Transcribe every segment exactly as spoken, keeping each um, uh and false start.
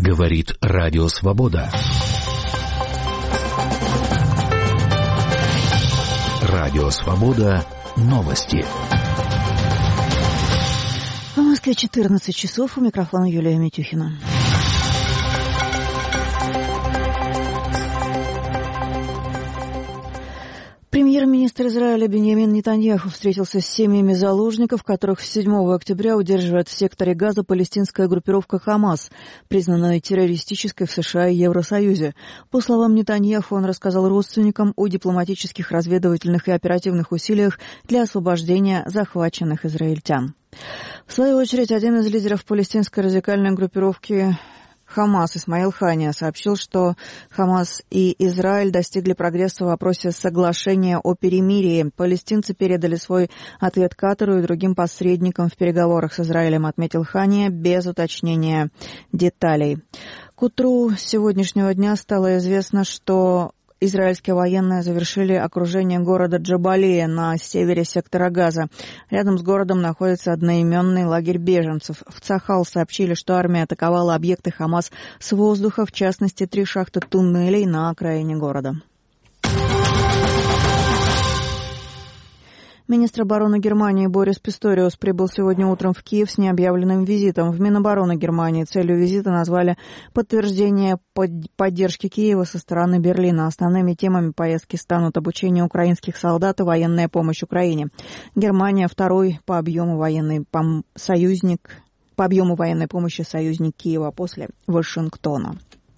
Говорит Радио Свобода. Радио Свобода. Новости. В Москве четырнадцать часов. У микрофона Юлия Митюхина. Премьер-министр Израиля Биньямин Нетаньяху встретился с семьями заложников, которых с седьмого октября удерживает в секторе Газа палестинская группировка «Хамас», признанная террористической в США и Евросоюзе. По словам Нетаньяху, он рассказал родственникам о дипломатических, разведывательных и оперативных усилиях для освобождения захваченных израильтян. В свою очередь, один из лидеров палестинской радикальной группировки «Хамас» Исмаил Хания сообщил, что Хамас и Израиль достигли прогресса в вопросе соглашения о перемирии. Палестинцы передали свой ответ Катару и другим посредникам в переговорах с Израилем, отметил Хания, без уточнения деталей. К утру сегодняшнего дня стало известно, что израильские военные завершили окружение города Джабалия на севере сектора Газа. Рядом с городом находится одноименный лагерь беженцев. В Цахал сообщили, что армия атаковала объекты Хамас с воздуха, в частности, три шахты туннелей на окраине города. Министр обороны Германии Борис Писториус прибыл сегодня утром в Киев с необъявленным визитом. В Минобороны Германии целью визита назвали подтверждение поддержки Киева со стороны Берлина. Основными темами поездки станут обучение украинских солдат и военная помощь Украине. Германия второй по объему военной пом- союзник, по объему военной помощи союзник Киева после Вашингтона.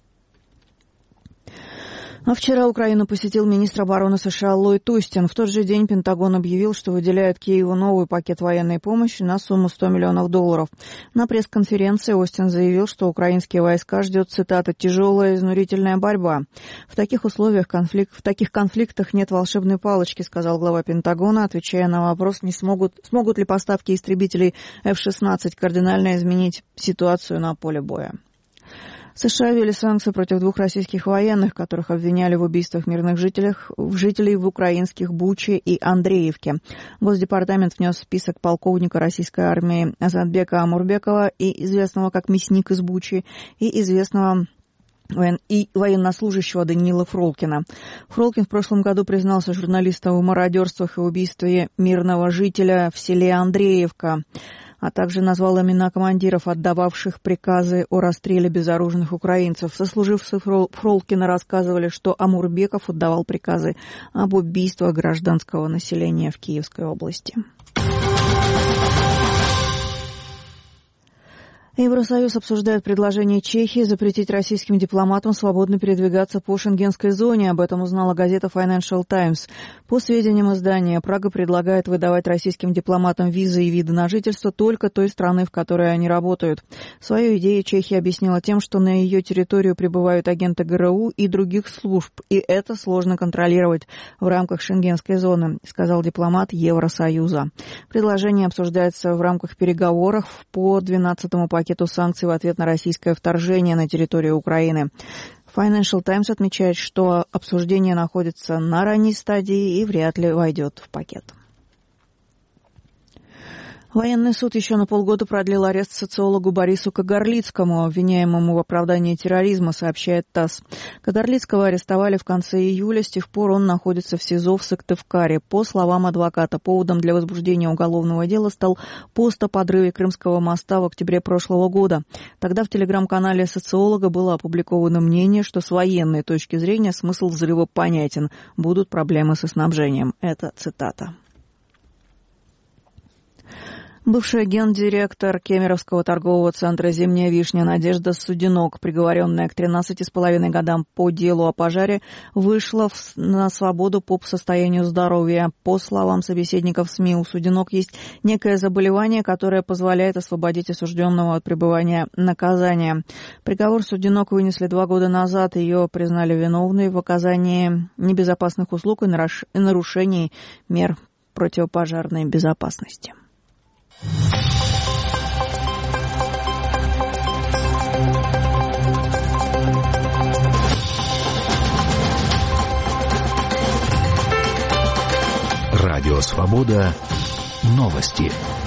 А вчера Украину посетил министр обороны США Ллойд Остин. В тот же день Пентагон объявил, что выделяет Киеву новый пакет военной помощи на сумму сто миллионов долларов. На пресс-конференции Остин заявил, что украинские войска ждет, цитата, «тяжелая изнурительная борьба». В таких условиях конфликт, в таких конфликтах нет волшебной палочки, сказал глава Пентагона, отвечая на вопрос, не смогут, смогут ли поставки истребителей эф шестнадцать кардинально изменить ситуацию на поле боя. США ввели санкции против двух российских военных, которых обвиняли в убийствах мирных жителей, жителей в украинских Буче и Андреевке. Госдепартамент внес в список полковника российской армии Азатбека Амурбекова, и известного как мясник из Бучи, и известного и военнослужащего Даниила Фролкина. Фролкин в прошлом году признался журналистам в мародерствах и убийстве мирного жителя в селе Андреевка, а также назвал имена командиров, отдававших приказы о расстреле безоружных украинцев. Сослуживцы Фролкина рассказывали, что Амурбеков отдавал приказы об убийствах гражданского населения в Киевской области. Евросоюз обсуждает предложение Чехии запретить российским дипломатам свободно передвигаться по шенгенской зоне. Об этом узнала газета Financial Times. По сведениям издания, Прага предлагает выдавать российским дипломатам визы и виды на жительство только той страны, в которой они работают. Свою идею Чехия объяснила тем, что на ее территорию прибывают агенты ГРУ и других служб, и это сложно контролировать в рамках шенгенской зоны, сказал дипломат Евросоюза. Предложение обсуждается в рамках переговоров по двенадцатому пакету пакету санкций в ответ на российское вторжение на территорию Украины. Financial Times отмечает, что обсуждение находится на ранней стадии и вряд ли войдет в пакет. Военный суд еще на полгода продлил арест социологу Борису Кагарлицкому, обвиняемому в оправдании терроризма, сообщает ТАСС. Кагарлицкого арестовали в конце июля, с тех пор он находится в СИЗО в Сыктывкаре. По словам адвоката, поводом для возбуждения уголовного дела стал пост о подрыве Крымского моста в октябре прошлого года. Тогда в телеграм-канале социолога было опубликовано мнение, что с военной точки зрения смысл взрыва понятен, будут проблемы со снабжением. Это цитата. Бывшая гендиректор Кемеровского торгового центра «Зимняя вишня» Надежда Судинок, приговоренная к тринадцати с половиной годам по делу о пожаре, вышла в, на свободу по состоянию здоровья. По словам собеседников СМИ, у Судинок есть некое заболевание, которое позволяет освободить осужденного от пребывания наказания. Приговор Судинок вынесли два года назад. Ее признали виновной в оказании небезопасных услуг и нарушении мер противопожарной безопасности. Радио Свобода. Новости.